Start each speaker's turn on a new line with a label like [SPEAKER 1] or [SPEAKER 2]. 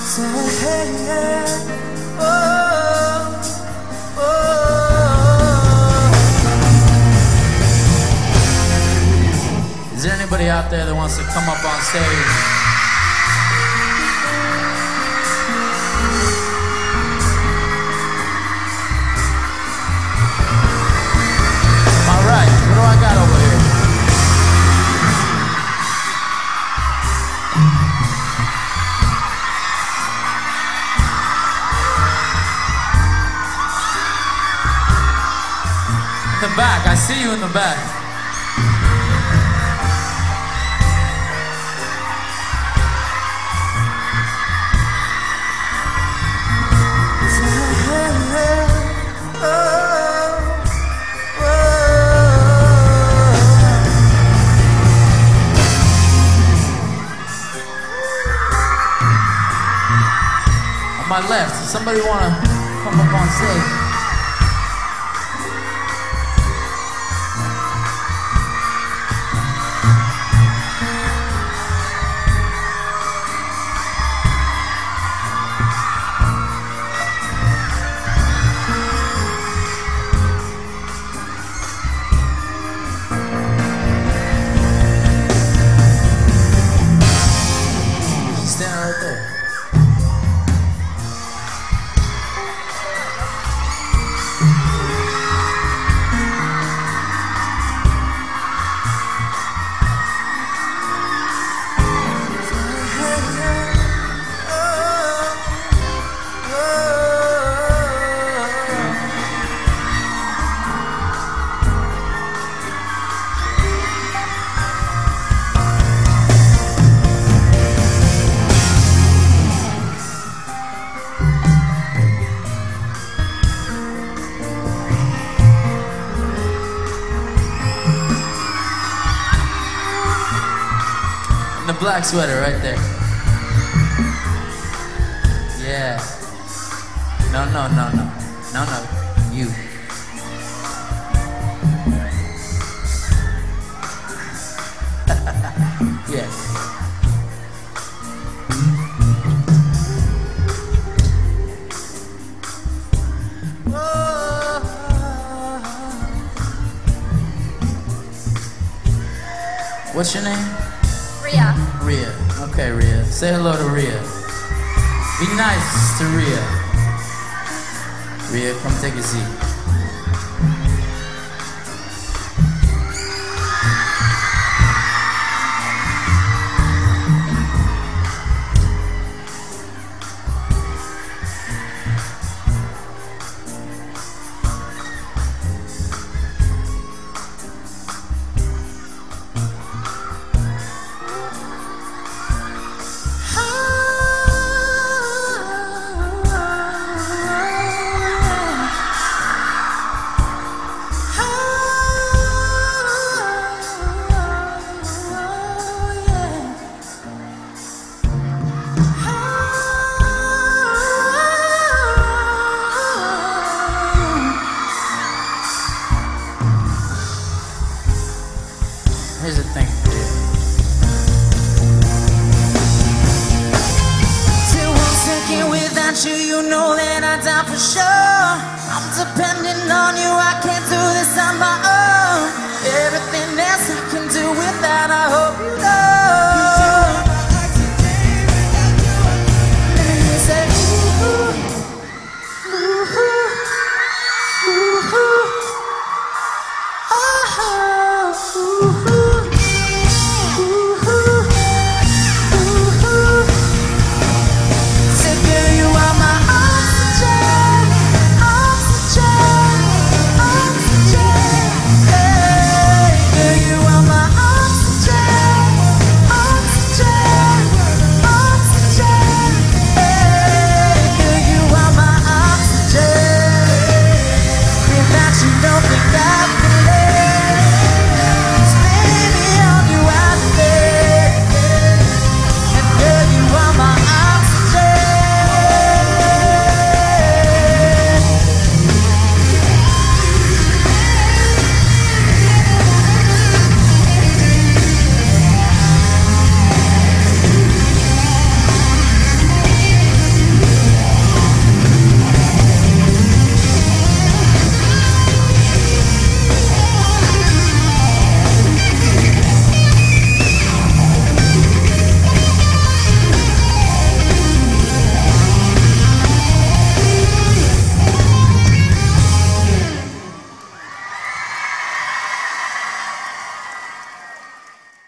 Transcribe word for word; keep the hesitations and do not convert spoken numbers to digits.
[SPEAKER 1] Is there anybody out there that wants to come up on stage? All right, what do I got over here? In the back, I see you in the back. On my left, does somebody want to come up on stage? The black sweater right there. Yeah. No, no, no, no. No, no. You. Yeah. What's your name?
[SPEAKER 2] Rhea.
[SPEAKER 1] Rhea. Okay, Rhea. Say hello to Rhea. Be nice to Rhea. Rhea, come take a seat. Here's the thing.
[SPEAKER 3] Till one second without you, you know that I die for sure. I'm depending on you, I can't do this on my own.